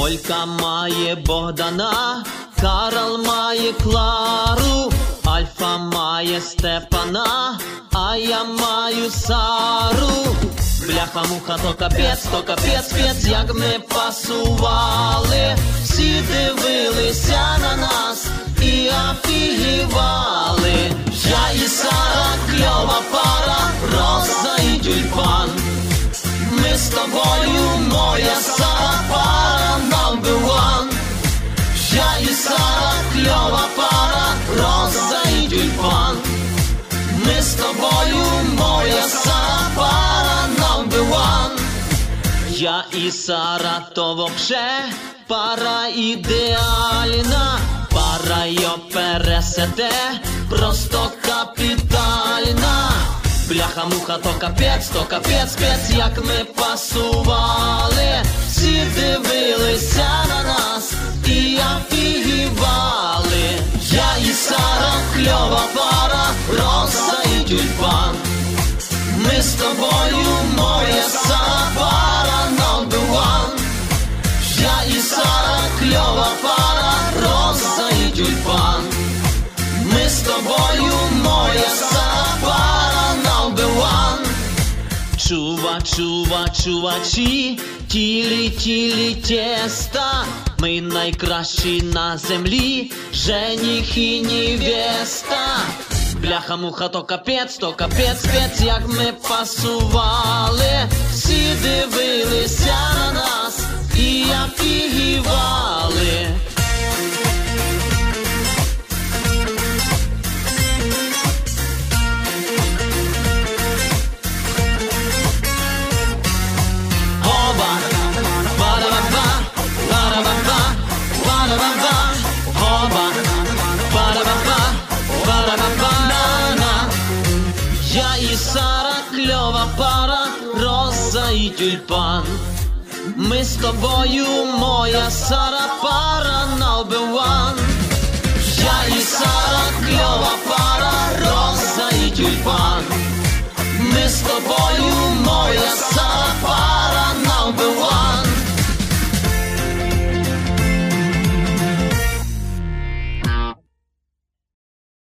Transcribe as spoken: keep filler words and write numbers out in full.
Олька має Богдана, Карл має Клару, Альфа має Степана, а я маю Сару. Бляха-муха, то капець, то капець, пець, як ми пасували. Всі дивилися на нас і офігівали. Я і Сара, кльова пара, Роза і тюльпан. Ми з тобою, моя Сара, пара number one. Я і Сара, кльова пара, Роза і тюльпан. Ми з тобою, моя Сара, пара number one. Я і Сара, то вообще пара ідеальна. Пара йо пересете, просто капітальна. Бляха-муха, то капець, то капець, пець, як ми пасували. Всі дивилися на нас і офігівали. Я і Сара, кльова пара, Роза і тюльпан. Ми з тобою, моя Сара, пара number one. Я і Сара, кльова пара, Роза і тюльпан. Ми з тобою, моя Сара, пара number one. Чува, чува, чувачі, тілі, тілі, тєста. Ми найкращі на землі, жених і невеста. Бляха-муха, то капець, то капець, пець, як ми пасували. Всі дивилися на нас і офігівали. Оба, ба-да-ба-ба, ба-да-ба-ба, ба-да-ба-ба. Оба, ба-да-ба-ба, ба-да-ба-ба-на-на. Я і Сара, кльова пара, Роза і тюльпан. Ми з тобою, моя Сара, пара number one. Я і Сара, кльова пара, Роза і тюльпан. Ми з тобою.